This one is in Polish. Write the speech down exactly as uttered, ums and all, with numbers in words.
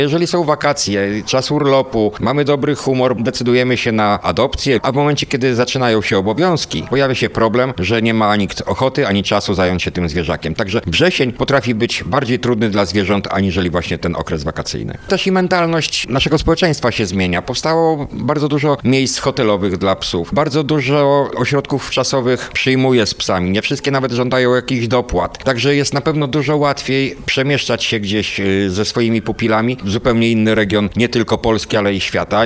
Jeżeli są wakacje, czas urlopu, mamy dobry humor, decydujemy się na adopcję, a w momencie, kiedy zaczynają się obowiązki, pojawia się problem, że nie ma nikt ochoty, ani czasu zająć się tym zwierzakiem. Także wrzesień potrafi być bardziej trudny dla zwierząt, aniżeli właśnie ten okres wakacyjny. Też i mentalność naszego społeczeństwa się zmienia. Powstało bardzo dużo miejsc hotelowych dla psów. Bardzo dużo ośrodków czasowych przyjmuje z psami. Nie wszystkie nawet żądają jakichś dopłat. Także jest na pewno dużo łatwiej przemieszczać się gdzieś ze swoimi pupilami w zupełnie inny region, nie tylko Polski, ale i świata.